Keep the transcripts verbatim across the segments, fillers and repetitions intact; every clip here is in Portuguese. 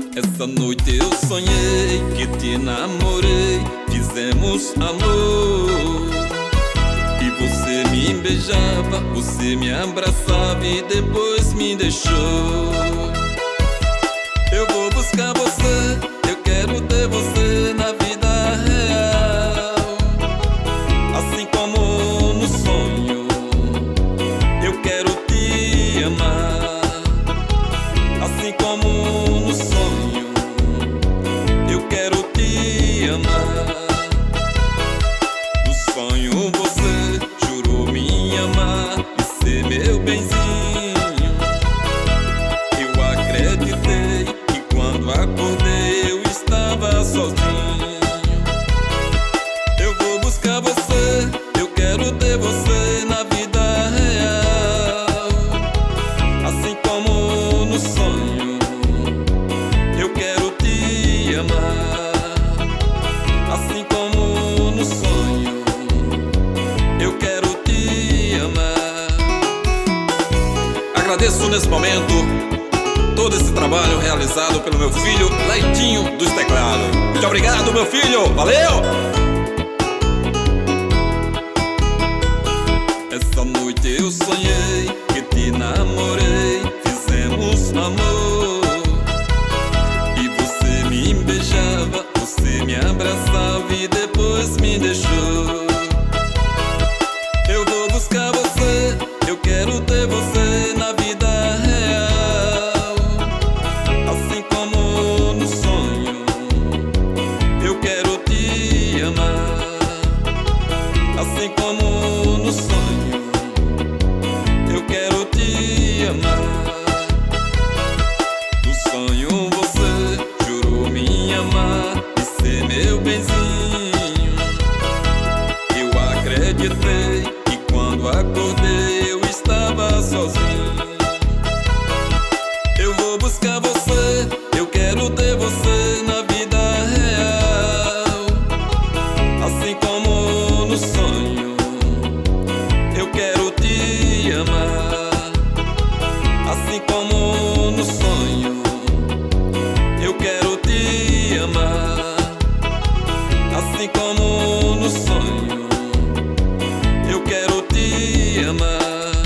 Essa noite eu sonhei que te namorei, fizemos amor. E você me beijava, você me abraçava e depois me deixou. Eu vou buscar você, eu quero ter você na vida real. Assim como no sonho, eu quero te amar. Assim como no sonho, eu quero te amar. No sonho você jurou me amar e ser meu benzinho. Eu acreditei que quando acordei eu estava sozinho. Eu vou buscar você, eu quero ter você na vida real. Assim como no sonho, eu quero te amar. Assim como no sonho, eu quero te amar. Agradeço nesse momento todo esse trabalho realizado pelo meu filho Leitinho dos teclados. Muito obrigado, meu filho, valeu! Essa noite eu sonhei que te namorei, fizemos amor. E você me beijava, você me abraçava e depois me deixou. Eu vou buscar você, eu quero ter você na vida real. Assim como no sonho, eu quero te amar. Assim como no sonho, eu quero te amar. No sonho você jurou me amar e ser meu benzinho. Eu acreditei que quando acordei eu estava sozinho. Eu vou buscar você, eu quero ter você na vida real. Assim como no sonho, eu quero te amar. Assim como no sonho, eu quero te amar. Assim como no sonho, eu quero te amar.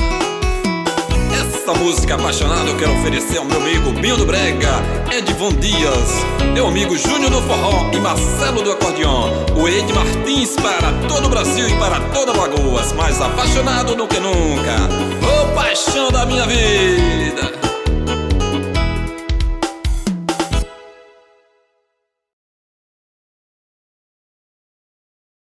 Essa música apaixonada eu quero oferecer ao meu amigo Binho do Brega, Edivon Dias, meu amigo Júnior do Forró e Marcelo do Acordeon. O Ed Martins para todo o Brasil e para toda Lagoas, mais apaixonado do que nunca. Ô paixão da minha vida!